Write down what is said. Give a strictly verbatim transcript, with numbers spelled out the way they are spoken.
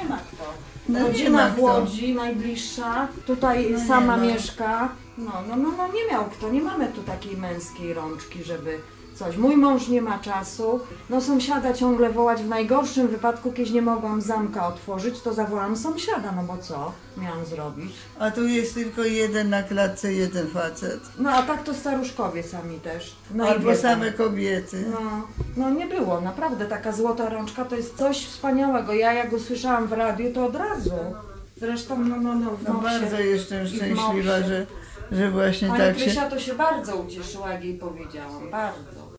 ma kto. No nie Rodzina ma w kto. Łodzi, najbliższa, tutaj No nie sama ma. mieszka. No, no, no, no nie miał kto, nie mamy tu takiej męskiej rączki, żeby coś. Mój mąż nie ma czasu, no sąsiada ciągle wołać, w najgorszym wypadku, kiedyś nie mogłam zamka otworzyć, to zawołam sąsiada, no bo co miałam zrobić? A tu jest tylko jeden na klatce, jeden facet. No a tak to staruszkowie sami też. No i Albo wiedzą. same kobiety. No, no nie było, naprawdę taka złota rączka to jest coś wspaniałego. Ja jak usłyszałam w radiu, to od razu. Zresztą no, no, no, w No Mopsie. bardzo jestem i w szczęśliwa, Mopsie. że, że właśnie Pani tak się... Krysia to się bardzo ucieszyła, jak jej powiedziałam, bardzo.